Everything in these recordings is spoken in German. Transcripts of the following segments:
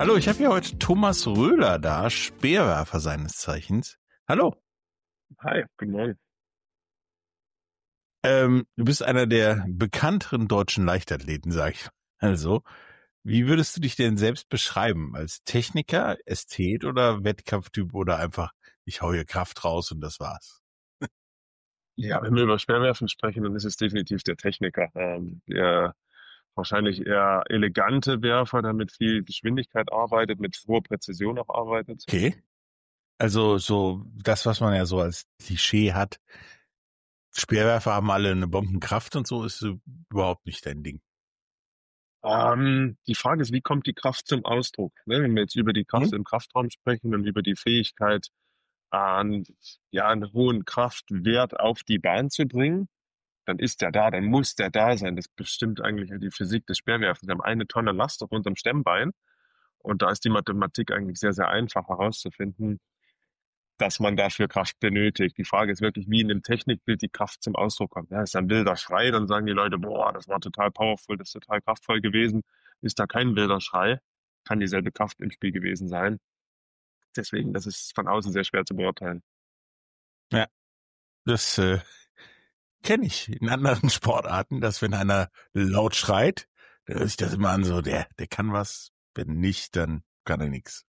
Hallo, ich habe hier heute Thomas Röhler da, Speerwerfer seines Zeichens. Hallo. Hi, guten Morgen. Du bist einer der bekannteren deutschen Leichtathleten, sag ich. Also, wie würdest du dich denn selbst beschreiben? Als Techniker, Ästhet oder Wettkampftyp oder einfach, ich hau hier Kraft raus und das war's? Ja, wenn wir über Speerwerfen sprechen, dann ist es definitiv der Techniker. Der wahrscheinlich eher elegante Werfer, der mit viel Geschwindigkeit arbeitet, mit hoher Präzision auch arbeitet. Okay. Also so das, was man ja so als Klischee hat. Speerwerfer haben alle eine Bombenkraft und so ist so überhaupt nicht dein Ding. Die Frage ist, wie kommt die Kraft zum Ausdruck? Ne, wenn wir jetzt über die Kraft Hm? im Kraftraum sprechen und über die Fähigkeit, ja, einen hohen Kraftwert auf die Bahn zu bringen, dann ist der da, dann muss der da sein. Das bestimmt eigentlich die Physik des Speerwerfens. Wir haben 1 Tonne Last auf unserem Stemmbein. Und da ist die Mathematik eigentlich sehr, sehr einfach herauszufinden, dass man dafür Kraft benötigt. Die Frage ist wirklich, wie in dem Technikbild die Kraft zum Ausdruck kommt. Ja, ist ein wilder Schrei, dann sagen die Leute, boah, das war total powerful, das ist total kraftvoll gewesen. Ist da kein wilder Schrei, kann dieselbe Kraft im Spiel gewesen sein. Deswegen, das ist von außen sehr schwer zu beurteilen. Ja, das kenne ich in anderen Sportarten, dass wenn einer laut schreit, dann hört sich das immer an, so der kann was, wenn nicht, dann kann er nichts.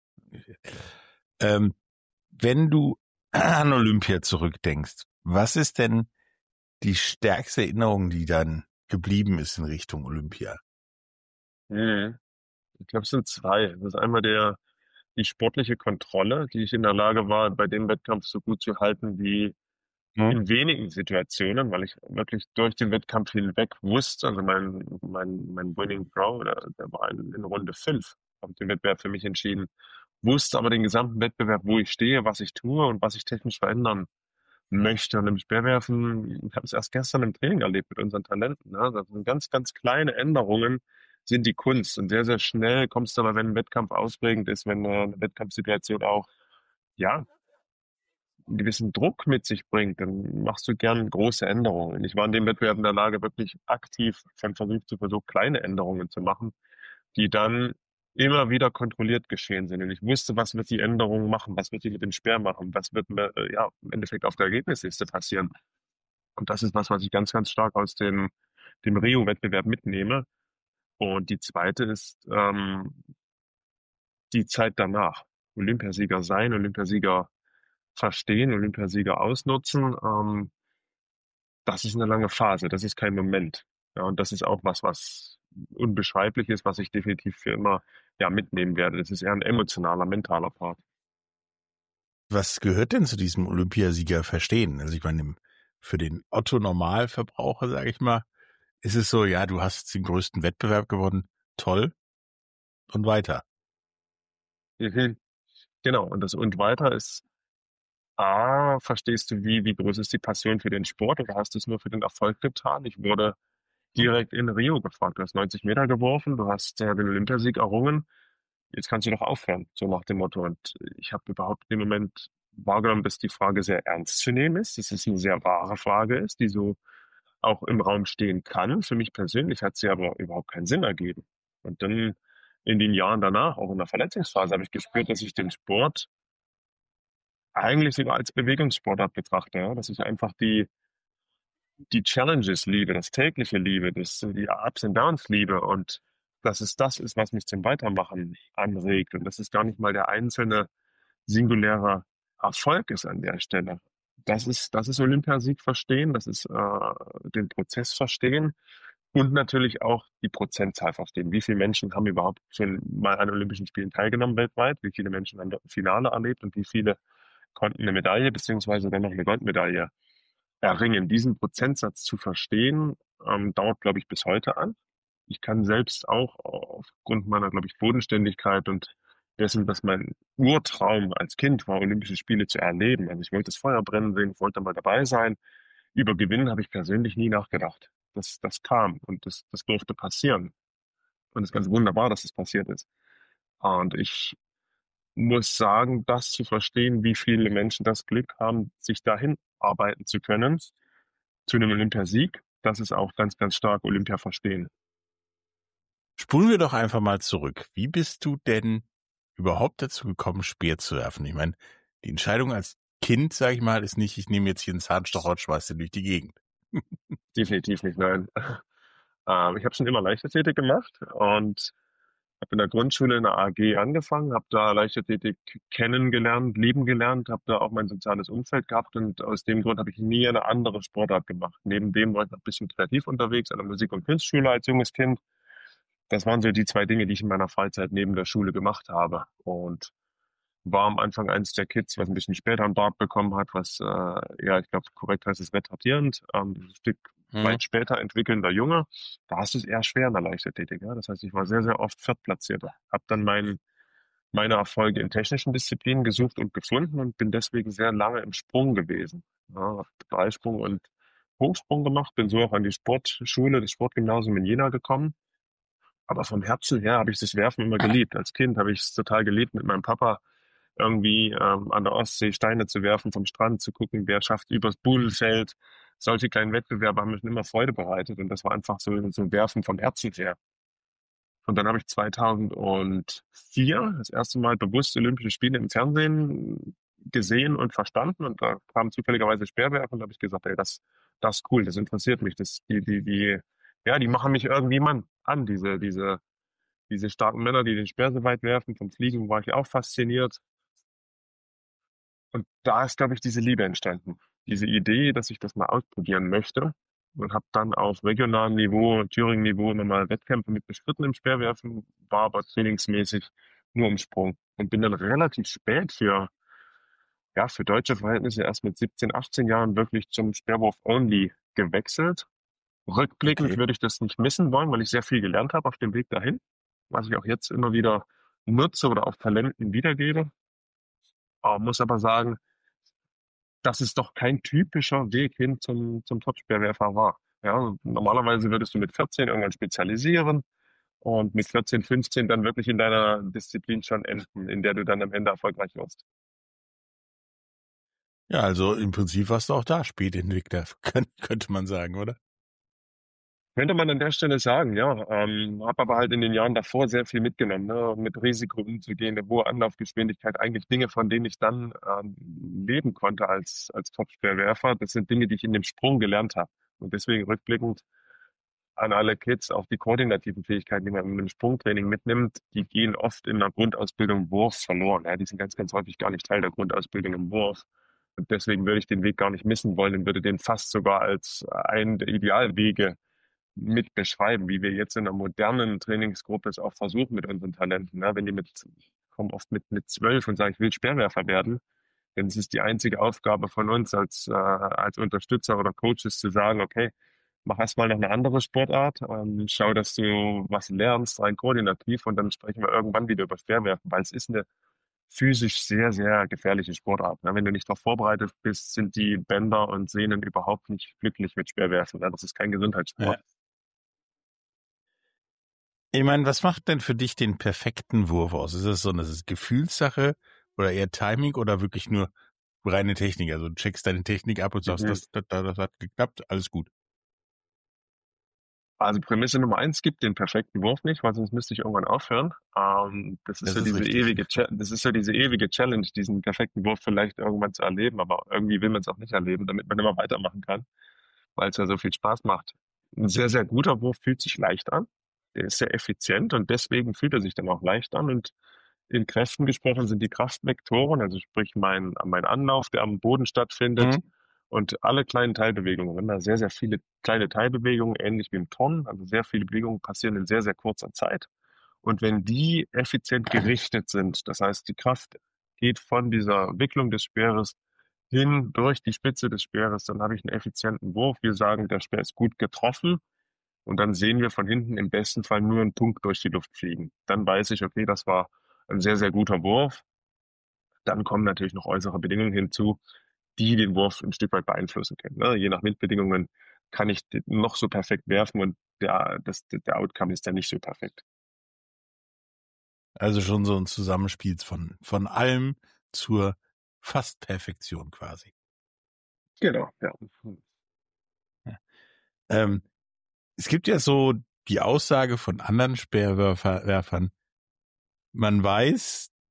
Ähm, Wenn du an Olympia zurückdenkst, was ist denn die stärkste Erinnerung, die dann geblieben ist in Richtung Olympia? Mhm. Ich glaube, es sind zwei. Das ist einmal die sportliche Kontrolle, die ich in der Lage war, bei dem Wettkampf so gut zu halten wie Hm? in wenigen Situationen, weil ich wirklich durch den Wettkampf hinweg wusste, also mein Winning Throw, der war in Runde 5, habe den Wettbewerb für mich entschieden, wusste aber den gesamten Wettbewerb, wo ich stehe, was ich tue und was ich technisch verändern möchte. Und im Speerwerfen, ich habe es erst gestern im Training erlebt mit unseren Talenten. Ne? Das sind ganz, ganz kleine Änderungen, sind die Kunst. Und sehr, sehr schnell kommst du aber, wenn ein Wettkampf ausprägend ist, wenn eine Wettkampfsituation auch, ja, einen gewissen Druck mit sich bringt, dann machst du gern große Änderungen. Ich war in dem Wettbewerb in der Lage, wirklich aktiv von Versuch zu Versuch kleine Änderungen zu machen, die dann immer wieder kontrolliert geschehen sind. Und ich wusste, was wird die Änderung machen, was wird die mit dem Speer machen, was wird mir, ja, im Endeffekt auf der Ergebnisliste passieren. Und das ist was ich ganz, ganz stark aus dem Rio-Wettbewerb mitnehme. Und die zweite ist die Zeit danach. Olympiasieger sein, Olympiasieger verstehen, Olympiasieger ausnutzen. Das ist eine lange Phase, das ist kein Moment. Ja, und das ist auch was unbeschreiblich ist, was ich definitiv für immer ja mitnehmen werde. Das ist eher ein emotionaler, mentaler Part. Was gehört denn zu diesem Olympiasieger verstehen? Also ich meine, für den Otto-Normalverbraucher, sage ich mal, ist es so, ja, du hast den größten Wettbewerb gewonnen, toll, und weiter. Mhm. Genau, und das und weiter ist, verstehst du, wie groß ist die Passion für den Sport oder hast du es nur für den Erfolg getan? Ich wurde Hm? direkt in Rio gefragt. Du hast 90 Meter geworfen, du hast den Olympiasieg errungen. Jetzt kannst du doch aufhören, so nach dem Motto. Und ich habe überhaupt im Moment wahrgenommen, dass die Frage sehr ernst zu nehmen ist, dass es eine sehr wahre Frage ist, die so auch im Raum stehen kann. Für mich persönlich hat sie aber überhaupt keinen Sinn ergeben. Und dann in den Jahren danach, auch in der Verletzungsphase, habe ich gespürt, dass ich den Sport eigentlich sogar als Bewegungssportart betrachte. Ja? Dass ich einfach die Challenges liebe, das tägliche liebe, die Ups und Downs liebe und dass es das ist, was mich zum Weitermachen anregt und dass es gar nicht mal der einzelne singuläre Erfolg ist an der Stelle. Das ist Olympiasieg verstehen, das ist den Prozess verstehen und natürlich auch die Prozentzahl verstehen. Wie viele Menschen haben überhaupt schon mal an Olympischen Spielen teilgenommen weltweit? Wie viele Menschen haben dort ein Finale erlebt und wie viele konnten eine Medaille beziehungsweise dann noch eine Goldmedaille erringen? Diesen Prozentsatz zu verstehen, dauert, glaube ich, bis heute an. Ich kann selbst auch aufgrund meiner, glaube ich, Bodenständigkeit und dessen, dass mein Urtraum als Kind war, Olympische Spiele zu erleben. Also ich wollte das Feuer brennen sehen, ich wollte mal dabei sein. Über Gewinnen habe ich persönlich nie nachgedacht. Das kam und das durfte passieren. Und es ist ganz wunderbar, dass es passiert ist. Und ich muss sagen, das zu verstehen, wie viele Menschen das Glück haben, sich dahin arbeiten zu können, zu einem Olympiasieg, das ist auch ganz, ganz stark Olympia verstehen. Spulen wir doch einfach mal zurück. Wie bist du denn überhaupt dazu gekommen, Speer zu werfen? Ich meine, die Entscheidung als Kind, sage ich mal, ist nicht, ich nehme jetzt hier einen Zahnstocher und schmeiß den durch die Gegend. Definitiv nicht, nein. Ich habe schon immer Leichtathletik gemacht und habe in der Grundschule in der AG angefangen, habe da Leichtathletik kennengelernt, lieben gelernt, habe da auch mein soziales Umfeld gehabt und aus dem Grund habe ich nie eine andere Sportart gemacht. Neben dem war ich noch ein bisschen kreativ unterwegs an der Musik- und Kunstschule als junges Kind. Das waren so die zwei Dinge, die ich in meiner Freizeit neben der Schule gemacht habe. Und war am Anfang eins der Kids, was ein bisschen später einen Bart bekommen hat, was, ja, ich glaube, korrekt heißt es retardierend, ein Stück Hm. weit später entwickelnder Junge. Da hast du es eher schwer in der Leichtathletik. Ja? Das heißt, ich war sehr, sehr oft Viertplatzierter. Habe dann meine Erfolge in technischen Disziplinen gesucht und gefunden und bin deswegen sehr lange im Sprung gewesen. Ja, habe Dreisprung und Hochsprung gemacht, bin so auch an die Sportschule, das Sportgymnasium in Jena gekommen. Aber vom Herzen her habe ich das Werfen immer geliebt. Als Kind habe ich es total geliebt, mit meinem Papa irgendwie an der Ostsee Steine zu werfen, vom Strand zu gucken, wer schafft übers Buhlfeld. Solche kleinen Wettbewerbe haben mir schon immer Freude bereitet und das war einfach so ein Werfen vom Herzen her. Und dann habe ich 2004 das erste Mal bewusst Olympische Spiele im Fernsehen gesehen und verstanden und da kam zufälligerweise Speerwerfen und da habe ich gesagt, ey, das ist cool, das interessiert mich, ja, die machen mich irgendwie Mann an, diese starken Männer, die den Speer so weit werfen. Vom Fliegen war ich auch fasziniert. Und da ist, glaube ich, diese Liebe entstanden. Diese Idee, dass ich das mal ausprobieren möchte. Und habe dann auf regionalem Niveau, Thüringen-Niveau immer mal Wettkämpfe mit bestritten im Speerwerfen, war aber trainingsmäßig nur im Sprung. Und bin dann relativ spät ja, für deutsche Verhältnisse erst mit 17, 18 Jahren wirklich zum Speerwurf Only gewechselt. Rückblickend Okay. würde ich das nicht missen wollen, weil ich sehr viel gelernt habe auf dem Weg dahin, was ich auch jetzt immer wieder nutze oder auch Talenten wiedergebe. Muss aber sagen, dass es doch kein typischer Weg hin zum Topspeerwerfer war. Ja, normalerweise würdest du mit 14 irgendwann spezialisieren und mit 14, 15 dann wirklich in deiner Disziplin schon enden, in der du dann am Ende erfolgreich wirst. Ja, also im Prinzip warst du auch da Spätentwickler, könnte man sagen, oder? Könnte man an der Stelle sagen, ja. Habe aber halt in den Jahren davor sehr viel mitgenommen, ne? Mit Risiko umzugehen, eine hohe Anlaufgeschwindigkeit, eigentlich Dinge, von denen ich dann leben konnte als Topspeerwerfer. Das sind Dinge, die ich in dem Sprung gelernt habe. Und deswegen rückblickend an alle Kids, auch die koordinativen Fähigkeiten, die man in einem Sprungtraining mitnimmt, die gehen oft in der Grundausbildung Wurf verloren. Ja, die sind ganz, ganz häufig gar nicht Teil der Grundausbildung im Wurf. Und deswegen würde ich den Weg gar nicht missen wollen und würde den fast sogar als einen der Idealwege mit beschreiben, wie wir jetzt in einer modernen Trainingsgruppe es auch versuchen mit unseren Talenten. Ne? Wenn die kommen oft mit 12 und sagen, ich will Speerwerfer werden, dann ist es die einzige Aufgabe von uns als Unterstützer oder Coaches zu sagen, okay, mach erstmal noch eine andere Sportart, schau, dass du was lernst, rein koordinativ und dann sprechen wir irgendwann wieder über Speerwerfen, weil es ist eine physisch sehr, sehr gefährliche Sportart. Ne? Wenn du nicht darauf vorbereitet bist, sind die Bänder und Sehnen überhaupt nicht glücklich mit Speerwerfen. Ne? Das ist kein Ja. Gesundheitssport. Ich meine, was macht denn für dich den perfekten Wurf aus? Ist das so eine Gefühlssache oder eher Timing oder wirklich nur reine Technik? Also du checkst deine Technik ab und sagst, Mhm. das hat geklappt, alles gut. Also Prämisse Nummer eins gibt den perfekten Wurf nicht, weil sonst müsste ich irgendwann aufhören. Das ist richtig. Das ist so diese ewige Challenge, diesen perfekten Wurf vielleicht irgendwann zu erleben, aber irgendwie will man es auch nicht erleben, damit man immer weitermachen kann, weil es ja so viel Spaß macht. Ein sehr, sehr guter Wurf fühlt sich leicht an. Der ist sehr effizient und deswegen fühlt er sich dann auch leicht an. Und in Kräften gesprochen sind die Kraftvektoren, also sprich mein Anlauf, der am Boden stattfindet, Mhm. und alle kleinen Teilbewegungen. Wir haben da sehr, sehr viele kleine Teilbewegungen, ähnlich wie im Turnen. Also sehr viele Bewegungen passieren in sehr, sehr kurzer Zeit. Und wenn die effizient gerichtet sind, das heißt, die Kraft geht von dieser Wicklung des Speeres hin durch die Spitze des Speeres, dann habe ich einen effizienten Wurf. Wir sagen, der Speer ist gut getroffen. Und dann sehen wir von hinten im besten Fall nur einen Punkt durch die Luft fliegen. Dann weiß ich, okay, das war ein sehr, sehr guter Wurf. Dann kommen natürlich noch äußere Bedingungen hinzu, die den Wurf ein Stück weit beeinflussen können. Ne? Je nach Windbedingungen kann ich den noch so perfekt werfen und der Outcome ist dann nicht so perfekt. Also schon so ein Zusammenspiel von allem zur fast Perfektion quasi. Genau, ja. Ja. Es gibt ja so die Aussage von anderen Speerwerfern, man weiß,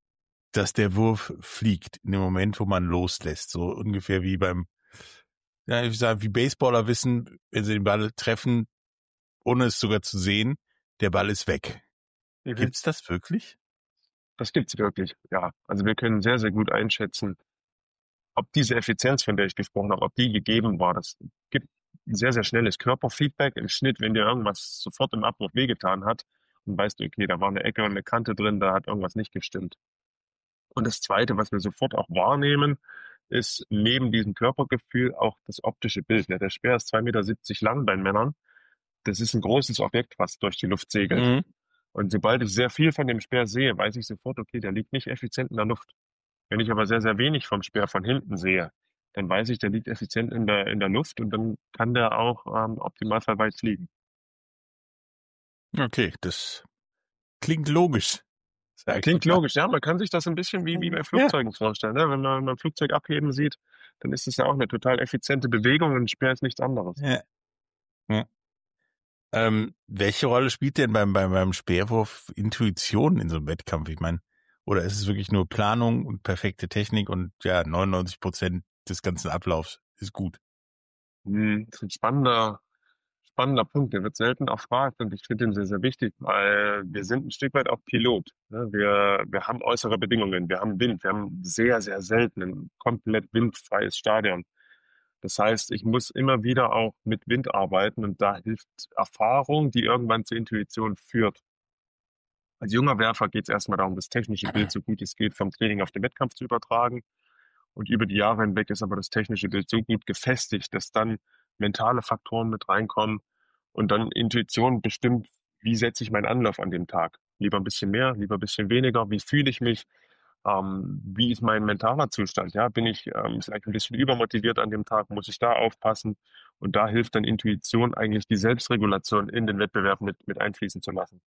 dass der Wurf fliegt in dem Moment, wo man loslässt. So ungefähr wie ich würde sagen, wie Baseballer wissen, wenn sie den Ball treffen, ohne es sogar zu sehen, der Ball ist weg. Mhm. Gibt's das wirklich? Das gibt's wirklich, ja. Also wir können sehr, sehr gut einschätzen, ob diese Effizienz, von der ich gesprochen habe, ob die gegeben war. Das gibt ein sehr, sehr schnelles Körperfeedback im Schnitt, wenn dir irgendwas sofort im Abwurf wehgetan hat und weißt du, okay, da war eine Ecke und eine Kante drin, da hat irgendwas nicht gestimmt. Und das Zweite, was wir sofort auch wahrnehmen, ist neben diesem Körpergefühl auch das optische Bild. Ne? Der Speer ist 2,70 Meter lang bei Männern. Das ist ein großes Objekt, was durch die Luft segelt. Mhm. Und sobald ich sehr viel von dem Speer sehe, weiß ich sofort, okay, der liegt nicht effizient in der Luft. Wenn ich aber sehr, sehr wenig vom Speer von hinten sehe, dann weiß ich, der liegt effizient in der Luft und dann kann der auch optimalfall weit fliegen. Okay, das klingt logisch, sag ich Klingt mal. logisch, ja. Man kann sich das ein bisschen wie bei Ja, Flugzeugen vorstellen. Ne? Wenn man ein Flugzeug abheben sieht, dann ist es ja auch eine total effiziente Bewegung und ein Speer ist nichts anderes. ja, ja. Welche Rolle spielt denn beim Speerwurf Intuition in so einem Wettkampf? Ich meine, oder ist es wirklich nur Planung und perfekte Technik und ja, 99% des ganzen Ablaufs ist gut? Das ist ein spannender Punkt. Der wird selten erfragt und ich finde ihn sehr, sehr wichtig, weil wir sind ein Stück weit auch Pilot. Ne? Wir haben äußere Bedingungen, wir haben Wind, wir haben sehr, sehr selten ein komplett windfreies Stadion. Das heißt, ich muss immer wieder auch mit Wind arbeiten und da hilft Erfahrung, die irgendwann zur Intuition führt. Als junger Werfer geht es erstmal darum, das technische Bild so gut es geht vom Training auf den Wettkampf zu übertragen. Und über die Jahre hinweg ist aber das technische Bild so gut gefestigt, dass dann mentale Faktoren mit reinkommen und dann Intuition bestimmt, wie setze ich meinen Anlauf an dem Tag. Lieber ein bisschen mehr, lieber ein bisschen weniger, wie fühle ich mich, wie ist mein mentaler Zustand? Ja, bin ich vielleicht ein bisschen übermotiviert an dem Tag, muss ich da aufpassen? Und da hilft dann Intuition eigentlich die Selbstregulation in den Wettbewerb mit einfließen zu lassen.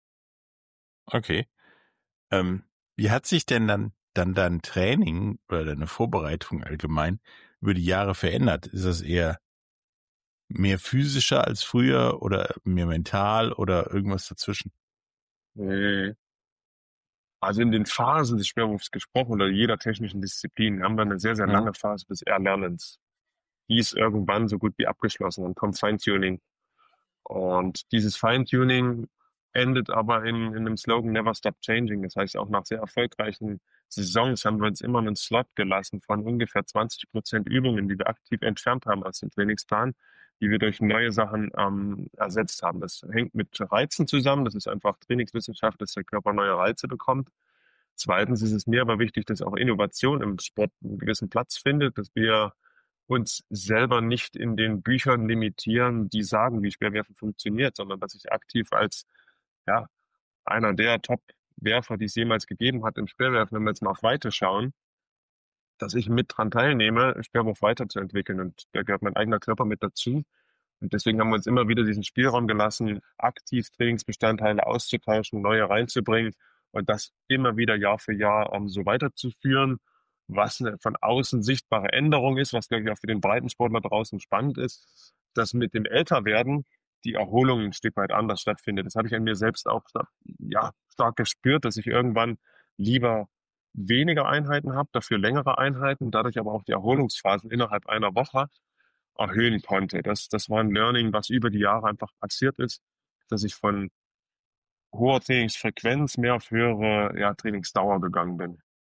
Okay. Ähm, Wie hat sich denn dann dein Training oder deine Vorbereitung allgemein über die Jahre verändert? Ist das eher mehr physischer als früher oder mehr mental oder irgendwas dazwischen? Äh, Also in den Phasen des Schwerwurfs gesprochen oder jeder technischen Disziplin haben wir eine sehr, sehr Ja. lange Phase des Erlernens. Die ist irgendwann so gut wie abgeschlossen. Dann kommt Feintuning. Und dieses Feintuning endet aber in dem Slogan Never Stop Changing. Das heißt, auch nach sehr erfolgreichen Saisons haben wir uns immer einen Slot gelassen von ungefähr 20% Übungen, die wir aktiv entfernt haben aus dem Trainingsplan, die wir durch neue Sachen ersetzt haben. Das hängt mit Reizen zusammen. Das ist einfach Trainingswissenschaft, dass der Körper neue Reize bekommt. Zweitens ist es mir aber wichtig, dass auch Innovation im Sport einen gewissen Platz findet, dass wir uns selber nicht in den Büchern limitieren, die sagen, wie Speerwerfen funktioniert, sondern dass ich aktiv als ja, einer der Top-Werfer, die es jemals gegeben hat im Speerwerfen, wenn wir jetzt mal auf Weite schauen, dass ich mit dran teilnehme, Speerwurf weiterzuentwickeln. Und da gehört mein eigener Körper mit dazu. Und deswegen haben wir uns immer wieder diesen Spielraum gelassen, aktiv Trainingsbestandteile auszutauschen, neue reinzubringen und das immer wieder Jahr für Jahr so weiterzuführen, was eine von außen sichtbare Änderung ist, was, glaube ich, auch für den Breitensportler draußen spannend ist, dass mit dem Älterwerden die Erholung ein Stück weit anders stattfindet. Das habe ich an mir selbst auch ja, stark gespürt, dass ich irgendwann lieber weniger Einheiten habe, dafür längere Einheiten, dadurch aber auch die Erholungsphasen innerhalb einer Woche erhöhen konnte. Das war ein Learning, was über die Jahre einfach passiert ist, dass ich von hoher Trainingsfrequenz mehr auf höhere Trainingsdauer gegangen bin.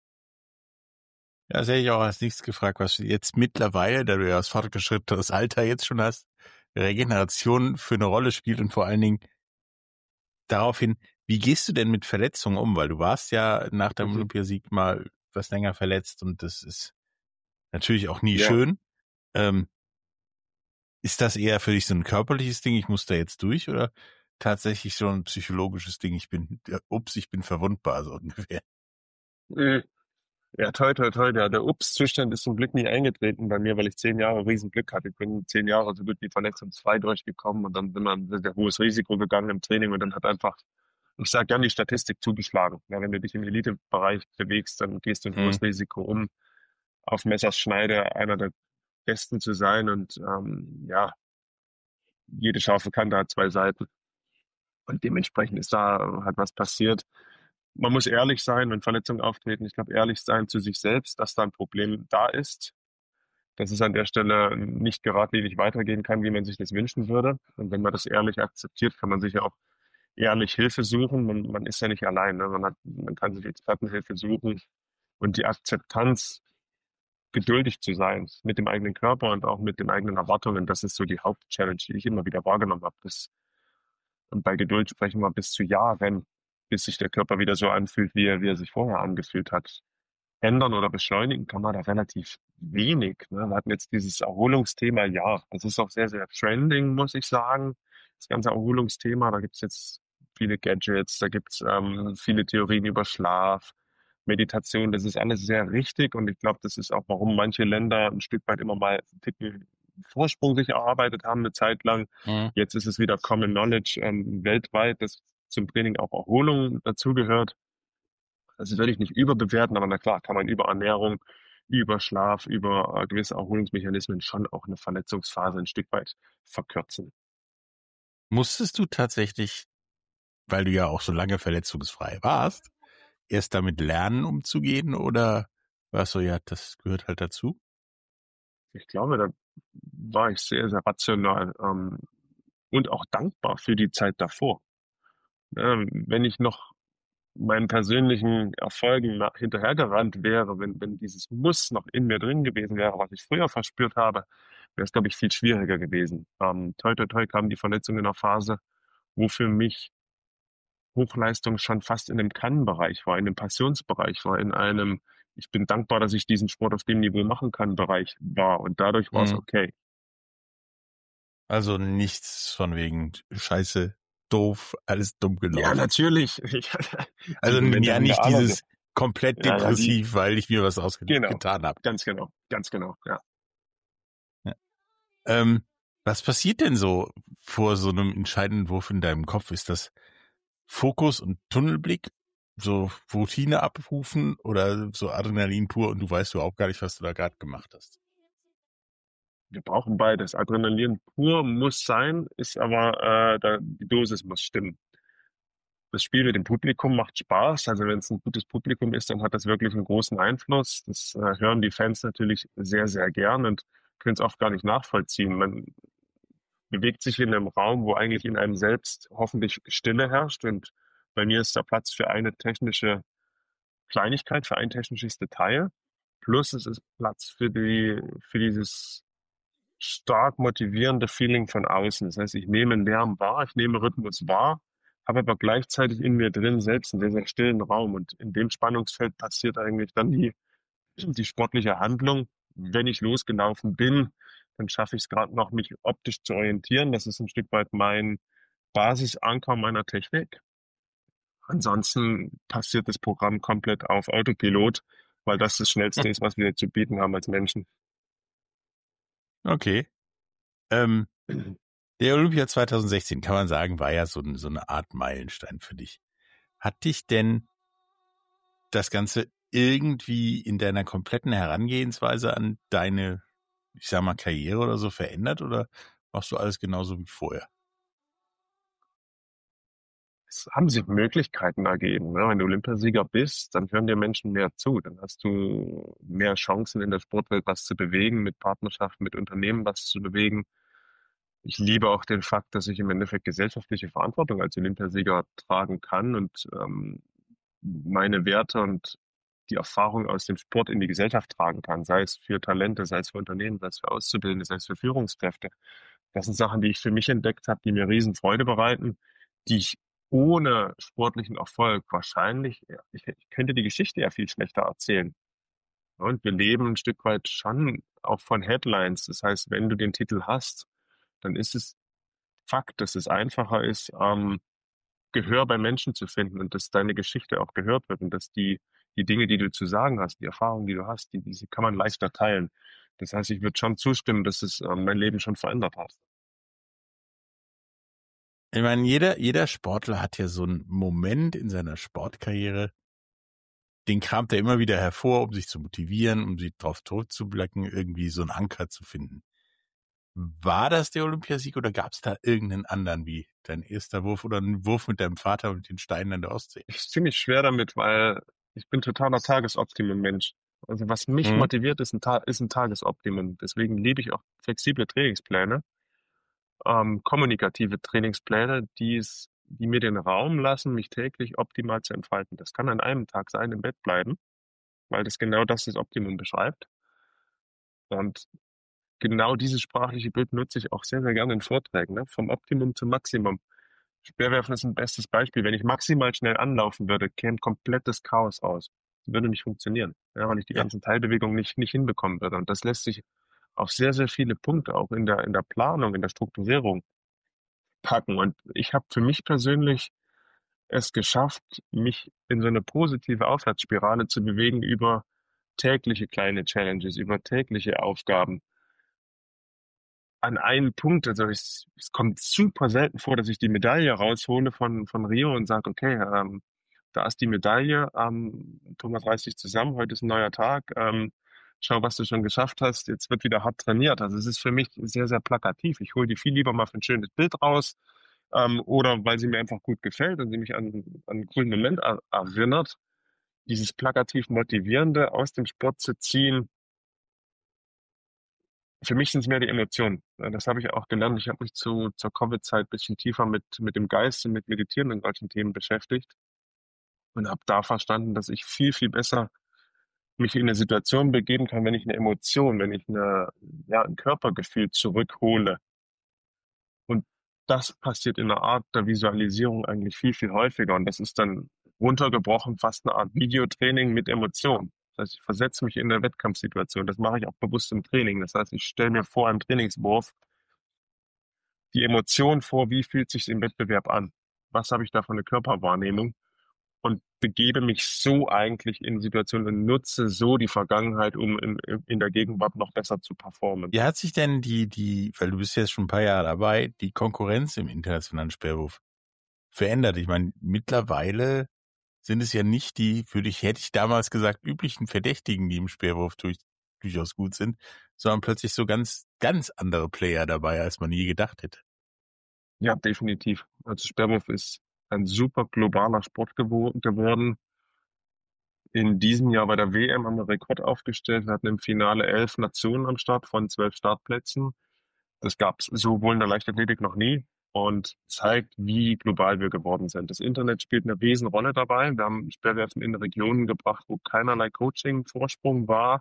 Ja, das hätte ich auch als nächstes gefragt, was du jetzt mittlerweile, da du ja das fortgeschrittenes Alter jetzt schon hast, Regeneration für eine Rolle spielt und vor allen Dingen daraufhin, wie gehst du denn mit Verletzungen um? Weil du warst ja nach deinem Mhm. Olympiasieg mal was länger verletzt und das ist natürlich auch nie Ja, schön. Ähm, Ist das eher für dich so ein körperliches Ding, ich muss da jetzt durch, oder tatsächlich so ein psychologisches Ding, ich bin verwundbar, so ungefähr? äh, ja, toi, toi, toi. Der Ups-Zustand ist zum Glück nie eingetreten bei mir, weil ich 10 Jahre Riesenglück hatte. Ich bin 10 Jahre so gut wie verletzungsfrei durchgekommen und dann sind wir ein sehr, sehr hohes Risiko gegangen im Training und dann hat einfach, ich sage gern, die Statistik zugeschlagen. Ja, wenn du dich im Elitebereich bewegst, dann gehst du ein Hm. hohes Risiko um, auf Messerschneide einer der Besten zu sein und ja, jede scharfe Kante hat zwei Seiten. Und dementsprechend ist da halt was passiert. man muss ehrlich sein, wenn Verletzungen auftreten. Ich glaube, ehrlich sein zu sich selbst, dass da ein Problem da ist, dass es an der Stelle nicht geradlinig weitergehen kann, wie man sich das wünschen würde. Und wenn man das ehrlich akzeptiert, kann man sich ja auch ehrlich Hilfe suchen. Man ist ja nicht allein. Ne? Man kann sich Expertenhilfe suchen. Und die Akzeptanz, geduldig zu sein mit dem eigenen Körper und auch mit den eigenen Erwartungen, das ist so die Hauptchallenge, die ich immer wieder wahrgenommen habe. Und bei Geduld sprechen wir bis zu Jahren, bis sich der Körper wieder so anfühlt, wie er sich vorher angefühlt hat. Ändern oder beschleunigen kann man da relativ wenig. Ne? Wir hatten jetzt dieses Erholungsthema, ja, das ist auch sehr, sehr trending, muss ich sagen. Das ganze Erholungsthema, da gibt's jetzt viele Gadgets, da gibt's viele Theorien über Schlaf, Meditation, das ist alles sehr richtig und ich glaube, das ist auch, warum manche Länder ein Stück weit immer mal einen Ticken Vorsprung sich erarbeitet haben, eine Zeit lang. Mhm. Jetzt ist es wieder Common Knowledge weltweit, dass zum Training auch Erholung dazugehört. Das würde ich nicht überbewerten, aber na klar, kann man über Ernährung, über Schlaf, über gewisse Erholungsmechanismen schon auch eine Verletzungsphase ein Stück weit verkürzen. Musstest du tatsächlich, weil du ja auch so lange verletzungsfrei warst, erst damit lernen, umzugehen oder warst so, ja, das gehört halt dazu? Ich glaube, da war ich sehr, sehr rational und auch dankbar für die Zeit davor. Wenn ich noch meinen persönlichen Erfolgen hinterhergerannt wäre, wenn dieses Muss noch in mir drin gewesen wäre, was ich früher verspürt habe, wäre es, glaube ich, viel schwieriger gewesen. Toi, toi, toi kam die Verletzung in einer Phase, wo für mich Hochleistung schon fast in einem Kannenbereich war, in einem Passionsbereich war, in einem, ich bin dankbar, dass ich diesen Sport auf dem Niveau machen kann, Bereich war. Und dadurch war es Mhm. okay. Also nichts von wegen Scheiße, doof, alles dumm Ja, gelaufen. natürlich. Die Also Momente ja sind da nicht alle so. dieses komplett Ja, ja, die, depressiv, weil ich mir was genau. ausgetan habe. Ganz genau, ja. Ja. Was passiert denn so vor so einem entscheidenden Wurf in deinem Kopf? Ist das Fokus und Tunnelblick, so Routine abrufen oder so Adrenalin pur und du weißt überhaupt gar nicht, was du da gerade gemacht hast? Wir brauchen beides. Adrenalin pur muss sein, ist aber, die Dosis muss stimmen. Das Spiel mit dem Publikum macht Spaß. Also wenn es ein gutes Publikum ist, dann hat das wirklich einen großen Einfluss. Das hören die Fans natürlich sehr, sehr gern und können es oft gar nicht nachvollziehen. Man bewegt sich in einem Raum, wo eigentlich in einem selbst hoffentlich Stille herrscht. Und bei mir ist da Platz für eine technische Kleinigkeit, für ein technisches Detail. Plus es ist Platz für dieses stark motivierende Feeling von außen. Das heißt, ich nehme Lärm wahr, ich nehme Rhythmus wahr, habe aber gleichzeitig in mir drin selbst einen sehr, sehr stillen Raum. Und in dem Spannungsfeld passiert eigentlich dann die sportliche Handlung. Wenn ich losgelaufen bin, dann schaffe ich es gerade noch, mich optisch zu orientieren. Das ist ein Stück weit mein Basisanker meiner Technik. Ansonsten passiert das Programm komplett auf Autopilot, weil das Schnellste ist, was wir zu bieten haben als Menschen. Okay. Der Olympia 2016, kann man sagen, war ja so eine Art Meilenstein für dich. Hat dich denn das Ganze irgendwie in deiner kompletten Herangehensweise an deine, ich sag mal, Karriere oder so verändert oder machst du alles genauso wie vorher? Es haben sich Möglichkeiten ergeben. Ne? Wenn du Olympiasieger bist, dann hören dir Menschen mehr zu. Dann hast du mehr Chancen in der Sportwelt, was zu bewegen, mit Partnerschaften, mit Unternehmen was zu bewegen. Ich liebe auch den Fakt, dass ich im Endeffekt gesellschaftliche Verantwortung als Olympiasieger tragen kann und meine Werte und die Erfahrung aus dem Sport in die Gesellschaft tragen kann, sei es für Talente, sei es für Unternehmen, sei es für Auszubildende, sei es für Führungskräfte. Das sind Sachen, die ich für mich entdeckt habe, die mir riesen Freude bereiten, die ich ohne sportlichen Erfolg wahrscheinlich, ja, ich könnte die Geschichte ja viel schlechter erzählen. Und wir leben ein Stück weit schon auch von Headlines. Das heißt, wenn du den Titel hast, dann ist es Fakt, dass es einfacher ist, Gehör bei Menschen zu finden und dass deine Geschichte auch gehört wird und dass die Dinge, die du zu sagen hast, die Erfahrungen, die du hast, diese kann man leichter teilen. Das heißt, ich würde schon zustimmen, dass es mein Leben schon verändert hat. Ich meine, jeder Sportler hat ja so einen Moment in seiner Sportkarriere, den kramt er immer wieder hervor, um sich zu motivieren, um sich drauf zurückzublicken, irgendwie so einen Anker zu finden. War das der Olympiasieg oder gab es da irgendeinen anderen wie dein erster Wurf oder ein Wurf mit deinem Vater mit den Steinen in der Ostsee? Ich bin ziemlich schwer damit, weil ich bin totaler Tagesoptimum-Mensch. Also was mich Mhm. motiviert, ist ein Tagesoptimum. Deswegen liebe ich auch flexible Trainingspläne, kommunikative Trainingspläne, die mir den Raum lassen, mich täglich optimal zu entfalten. Das kann an einem Tag sein, im Bett bleiben, weil das genau das Optimum beschreibt. Und genau dieses sprachliche Bild nutze ich auch sehr, sehr gerne in Vorträgen, ne? Vom Optimum zum Maximum. Speerwerfen ist ein bestes Beispiel. Wenn ich maximal schnell anlaufen würde, käme komplettes Chaos raus. Das würde nicht funktionieren, ja, weil ich die Ja. ganzen Teilbewegungen nicht hinbekommen würde. Und das lässt sich auf sehr, sehr viele Punkte, auch in der Planung, in der Strukturierung packen. Und ich habe für mich persönlich es geschafft, mich in so eine positive Aufwärtsspirale zu bewegen über tägliche kleine Challenges, über tägliche Aufgaben an einen Punkt. Also es kommt super selten vor, dass ich die Medaille raushole von Rio und sage, okay, da ist die Medaille, Thomas reiß dich zusammen, heute ist ein neuer Tag, schau, was du schon geschafft hast, jetzt wird wieder hart trainiert. Also es ist für mich sehr, sehr plakativ. Ich hole die viel lieber mal für ein schönes Bild raus, oder weil sie mir einfach gut gefällt und sie mich an einen coolen Moment erinnert. Dieses plakativ Motivierende aus dem Sport zu ziehen, für mich sind es mehr die Emotionen. Das habe ich auch gelernt. Ich habe mich zur Covid-Zeit ein bisschen tiefer mit dem Geist und mit Meditieren und solchen Themen beschäftigt und habe da verstanden, dass ich viel, viel besser mich in eine Situation begeben kann, wenn ich eine Emotion, wenn ich ein Körpergefühl zurückhole. Und das passiert in einer Art der Visualisierung eigentlich viel, viel häufiger. Und das ist dann runtergebrochen fast eine Art Videotraining mit Emotionen. Das heißt, ich versetze mich in eine Wettkampfsituation. Das mache ich auch bewusst im Training. Das heißt, ich stelle mir vor einem Trainingswurf die Emotion vor, wie fühlt sich im Wettbewerb an? Was habe ich da für eine Körperwahrnehmung? Und begebe mich so eigentlich in Situationen und nutze so die Vergangenheit, um in der Gegenwart noch besser zu performen. Wie hat sich denn weil du bist jetzt schon ein paar Jahre dabei, die Konkurrenz im internationalen Speerwurf verändert? Ich meine, mittlerweile sind es ja nicht hätte ich damals gesagt, üblichen Verdächtigen, die im Speerwurf durchaus gut sind, sondern plötzlich so ganz, ganz andere Player dabei, als man je gedacht hätte. Ja, definitiv. Also Sperrwurf ist ein super globaler Sport geworden. In diesem Jahr bei der WM haben wir Rekord aufgestellt. Wir hatten im Finale 11 Nationen am Start von 12 Startplätzen. Das gab es so wohl in der Leichtathletik noch nie und zeigt, wie global wir geworden sind. Das Internet spielt eine Riesenrolle dabei. Wir haben Speerwerfen in Regionen gebracht, wo keinerlei Coaching-Vorsprung war.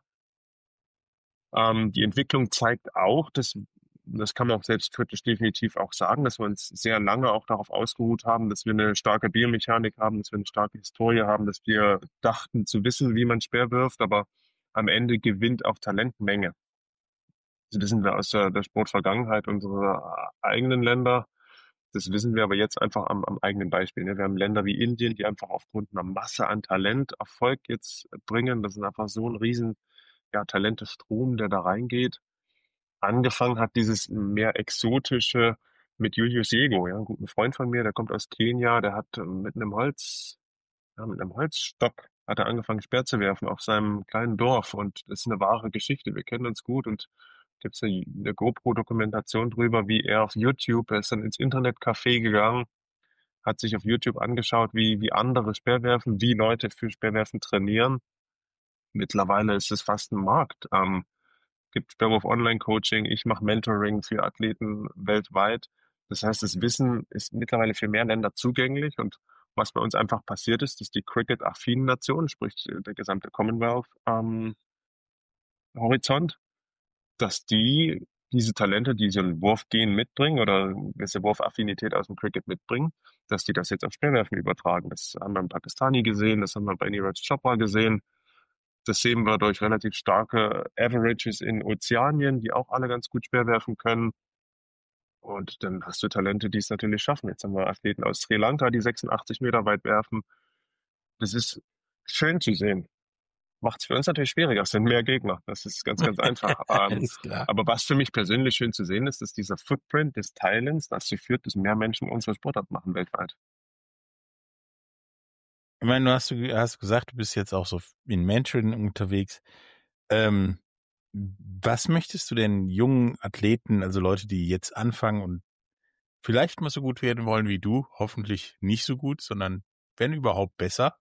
Die Entwicklung zeigt auch, das kann man auch selbstkritisch definitiv auch sagen, dass wir uns sehr lange auch darauf ausgeruht haben, dass wir eine starke Biomechanik haben, dass wir eine starke Historie haben, dass wir dachten zu wissen, wie man Speer wirft, aber am Ende gewinnt auch Talentmenge. Das wissen wir aus der Sportvergangenheit unserer eigenen Länder. Das wissen wir aber jetzt einfach am eigenen Beispiel. Ne? Wir haben Länder wie Indien, die einfach aufgrund einer Masse an Talent Erfolg jetzt bringen. Das ist einfach so ein riesen, ja, Talentestrom, der da reingeht. Angefangen hat dieses mehr exotische mit Julius Jego, ja, ein guter Freund von mir, der kommt aus Kenia, der hat mit einem Holzstock hat er angefangen, Speer zu werfen auf seinem kleinen Dorf und das ist eine wahre Geschichte. Wir kennen uns gut und gibt's eine GoPro-Dokumentation drüber, wie er ist dann ins Internetcafé gegangen, hat sich auf YouTube angeschaut, wie andere Speerwerfen, wie Leute für Speerwerfen trainieren. Mittlerweile ist es fast ein Markt. Gibt Sperrwurf Online-Coaching, ich mache Mentoring für Athleten weltweit. Das heißt, das Wissen ist mittlerweile für mehr Länder zugänglich und was bei uns einfach passiert ist, dass die Cricket-affinen Nationen, sprich der gesamte Commonwealth, Horizont, dass die diese Talente, die so ein Wurfgen mitbringen oder eine gewisse Wurfaffinität aus dem Cricket mitbringen, dass die das jetzt auf Speerwerfen übertragen. Das haben wir in Pakistani gesehen, das haben wir bei Neeraj Chopra gesehen. Das sehen wir durch relativ starke Averages in Ozeanien, die auch alle ganz gut Speer werfen können. Und dann hast du Talente, die es natürlich schaffen. Jetzt haben wir Athleten aus Sri Lanka, die 86 Meter weit werfen. Das ist schön zu sehen. Macht es für uns natürlich schwieriger. Es sind mehr Gegner. Das ist ganz, ganz einfach. Ist klar. Aber was für mich persönlich schön zu sehen ist, ist dieser Footprint des Teilens dazu führt, dass mehr Menschen unsere Sportart machen weltweit. Ich meine, du hast gesagt, du bist jetzt auch so in Mentoring unterwegs. Was möchtest du denn jungen Athleten, also Leute, die jetzt anfangen und vielleicht mal so gut werden wollen wie du, hoffentlich nicht so gut, sondern wenn überhaupt besser,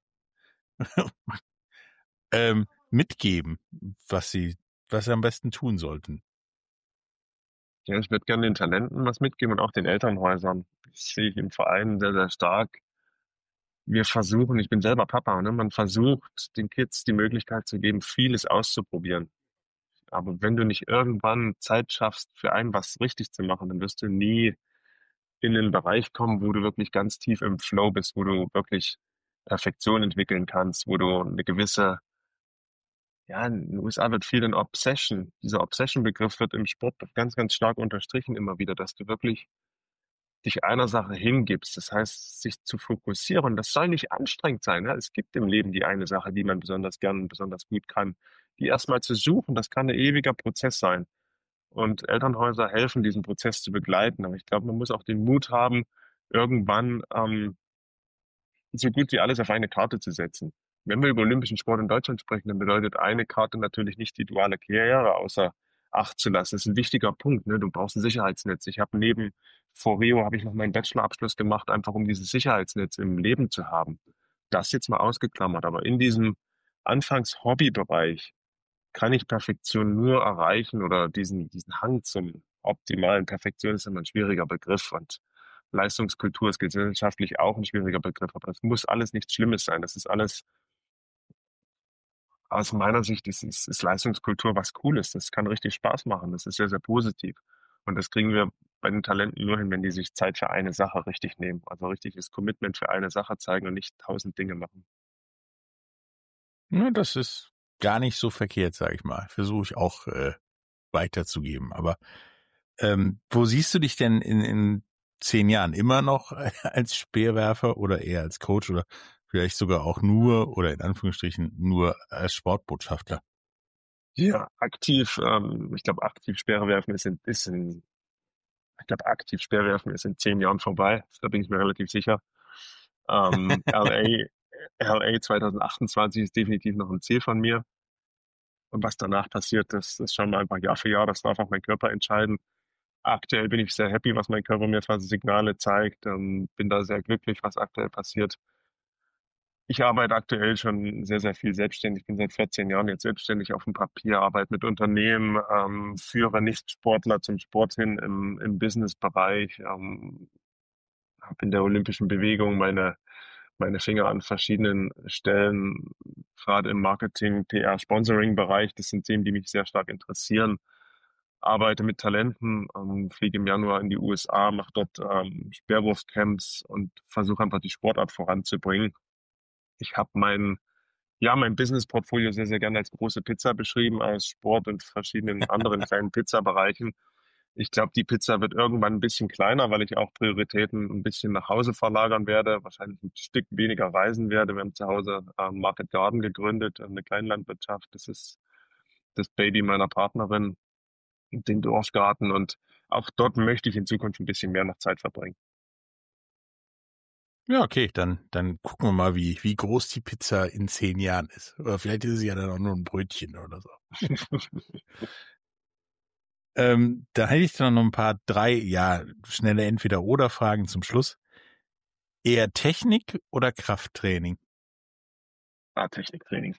mitgeben, was sie am besten tun sollten? Ja, ich würde gerne den Talenten was mitgeben und auch den Elternhäusern. Das sehe ich im Verein sehr, sehr stark. Wir versuchen, ich bin selber Papa, ne? Man versucht, den Kids die Möglichkeit zu geben, vieles auszuprobieren. Aber wenn du nicht irgendwann Zeit schaffst, für einen was richtig zu machen, dann wirst du nie in den Bereich kommen, wo du wirklich ganz tief im Flow bist, wo du wirklich Perfektion entwickeln kannst, wo du eine gewisse, ja, in den USA wird viel in Obsession. Dieser Obsession-Begriff wird im Sport ganz, ganz stark unterstrichen immer wieder, dass du wirklich dich einer Sache hingibst. Das heißt, sich zu fokussieren. Das soll nicht anstrengend sein. Ne? Es gibt im Leben die eine Sache, die man besonders gern und besonders gut kann. Die erstmal zu suchen, das kann ein ewiger Prozess sein. Und Elternhäuser helfen, diesen Prozess zu begleiten. Aber ich glaube, man muss auch den Mut haben, irgendwann so gut wie alles auf eine Karte zu setzen. Wenn wir über olympischen Sport in Deutschland sprechen, dann bedeutet eine Karte natürlich nicht die duale Karriere außer Acht zu lassen. Das ist ein wichtiger Punkt. Ne? Du brauchst ein Sicherheitsnetz. Ich habe neben vor Rio habe ich noch meinen Bachelorabschluss gemacht, einfach um dieses Sicherheitsnetz im Leben zu haben. Das jetzt mal ausgeklammert. Aber in diesem Anfangs-Hobby-Bereich kann ich Perfektion nur erreichen oder diesen Hang zum optimalen Perfektion ist immer ein schwieriger Begriff und Leistungskultur ist gesellschaftlich auch ein schwieriger Begriff, aber das muss alles nichts Schlimmes sein. Das ist alles, aus meiner Sicht ist Leistungskultur was Cooles. Das kann richtig Spaß machen. Das ist sehr, sehr positiv. Und das kriegen wir bei den Talenten nur hin, wenn die sich Zeit für eine Sache richtig nehmen. Also richtiges Commitment für eine Sache zeigen und nicht 1000 Dinge machen. Ja, das ist gar nicht so verkehrt, sage ich mal. Versuche ich auch weiterzugeben. Aber wo siehst du dich denn in 10 Jahren? Immer noch als Speerwerfer oder eher als Coach oder vielleicht sogar auch nur oder in Anführungsstrichen nur als Sportbotschafter? Ja, aktiv, ich glaube, aktiv Speerwerfen ist in 10 Jahren vorbei. Da bin ich mir relativ sicher. LA 2028 ist definitiv noch ein Ziel von mir. Und was danach passiert, das schauen wir einfach Jahr für Jahr. Das darf auch mein Körper entscheiden. Aktuell bin ich sehr happy, was mein Körper mir für Signale zeigt. Bin da sehr glücklich, was aktuell passiert. Ich arbeite aktuell schon sehr, sehr viel selbstständig. Ich bin seit 14 Jahren jetzt selbstständig auf dem Papier, arbeite mit Unternehmen, führe Nicht-Sportler zum Sport hin im Business-Bereich, habe in der olympischen Bewegung meine Finger an verschiedenen Stellen, gerade im Marketing, PR, Sponsoring-Bereich. Das sind Themen, die mich sehr stark interessieren. Arbeite mit Talenten, fliege im Januar in die USA, mache dort Speerwurfcamps und versuche einfach die Sportart voranzubringen. Ich habe mein Business-Portfolio sehr, sehr gerne als große Pizza beschrieben, aus Sport und verschiedenen anderen kleinen Pizzabereichen. Ich glaube, die Pizza wird irgendwann ein bisschen kleiner, weil ich auch Prioritäten ein bisschen nach Hause verlagern werde, wahrscheinlich ein Stück weniger reisen werde. Wir haben zu Hause Market Garden gegründet, eine Kleinlandwirtschaft. Das ist das Baby meiner Partnerin, den Dorfgarten. Und auch dort möchte ich in Zukunft ein bisschen mehr noch Zeit verbringen. Ja, okay, dann gucken wir mal, wie groß die Pizza in 10 Jahren ist. Oder vielleicht ist sie ja dann auch nur ein Brötchen oder so. Da hätte ich dann noch ein paar ja, schnelle Entweder-oder-Fragen zum Schluss. Eher Technik oder Krafttraining? Techniktraining.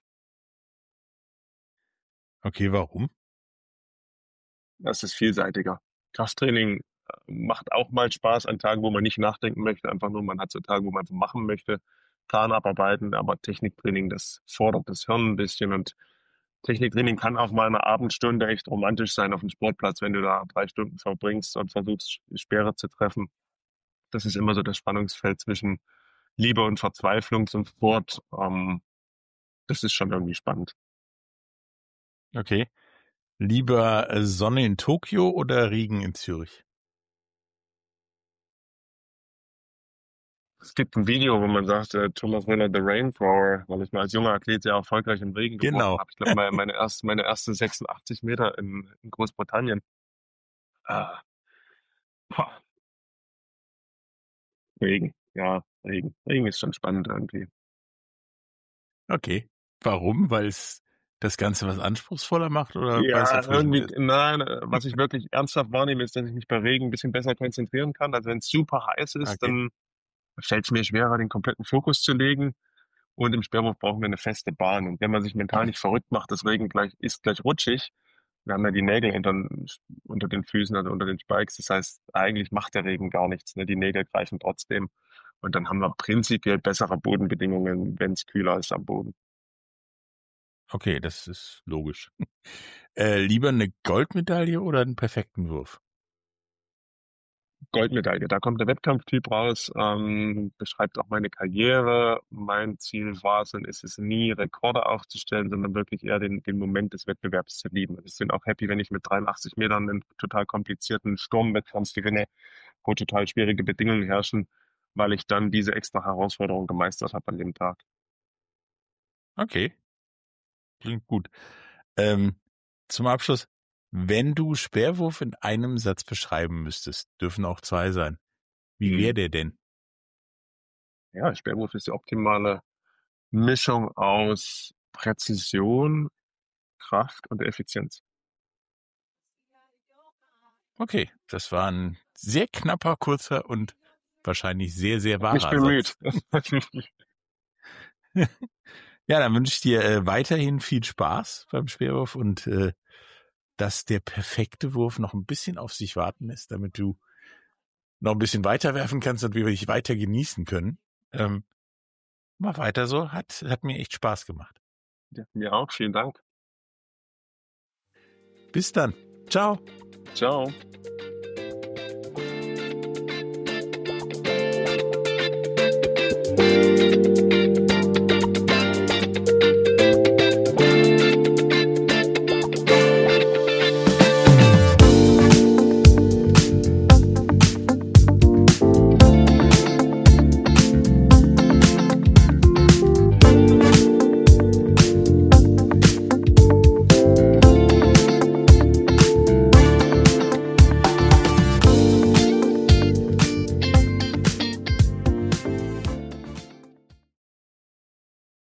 Okay, warum? Das ist vielseitiger. Krafttraining macht auch mal Spaß an Tagen, wo man nicht nachdenken möchte, einfach nur, man hat so Tage, wo man einfach machen möchte, Plan abarbeiten, aber Techniktraining, das fordert das Hirn ein bisschen und Techniktraining kann auch mal eine Abendstunde echt romantisch sein auf dem Sportplatz, wenn du da 3 Stunden verbringst und versuchst, Speere zu treffen. Das ist immer so das Spannungsfeld zwischen Liebe und Verzweiflung zum Sport. Das ist schon irgendwie spannend. Okay. Lieber Sonne in Tokio oder Regen in Zürich? Es gibt ein Video, wo man sagt, Thomas Müller, The Rain Thrower, weil ich mal als junger Athlet sehr erfolgreich im Regen geworfen Genau. habe. Ich glaube, meine erste 86 Meter in Großbritannien. Ah, boah, Regen, ja, Regen. Regen ist schon spannend irgendwie. Okay. Warum? Weil es das Ganze was anspruchsvoller macht oder weil es Ja, erfrischend irgendwie, ist? nein, was ich wirklich ernsthaft wahrnehme, ist, dass ich mich bei Regen ein bisschen besser konzentrieren kann. Also wenn es super heiß ist, Okay. dann fällt es mir schwerer, den kompletten Fokus zu legen. Und im Sperrwurf brauchen wir eine feste Bahn. Und wenn man sich mental nicht verrückt macht, das Regen ist gleich rutschig. Wir haben ja die Nägel unter den Füßen, also unter den Spikes. Das heißt, eigentlich macht der Regen gar nichts. Ne? Die Nägel greifen trotzdem. Und dann haben wir prinzipiell bessere Bodenbedingungen, wenn es kühler ist am Boden. Okay, das ist logisch. Lieber eine Goldmedaille oder einen perfekten Wurf? Goldmedaille, da kommt der Wettkampftyp raus, beschreibt auch meine Karriere. Mein Ziel war es und ist es nie, Rekorde aufzustellen, sondern wirklich eher den Moment des Wettbewerbs zu lieben. Also ich bin auch happy, wenn ich mit 83 Metern einen total komplizierten Sturmwettkampf gewinne, wo total schwierige Bedingungen herrschen, weil ich dann diese extra Herausforderung gemeistert habe an dem Tag. Okay, klingt gut. Ähm, Zum Abschluss, wenn du Speerwurf in einem Satz beschreiben müsstest, dürfen auch 2 sein. Wie wäre Mhm. der denn? Ja, Sperrwurf ist die optimale Mischung aus Präzision, Kraft und Effizienz. Okay, das war ein sehr knapper, kurzer und wahrscheinlich sehr, sehr Mich wahrer bemüht. Satz. Ja, dann wünsche ich dir weiterhin viel Spaß beim Speerwurf und dass der perfekte Wurf noch ein bisschen auf sich warten lässt, damit du noch ein bisschen weiter werfen kannst und wir dich weiter genießen können. Mach weiter so, hat mir echt Spaß gemacht. Ja, mir auch. Vielen Dank. Bis dann. Ciao. Ciao.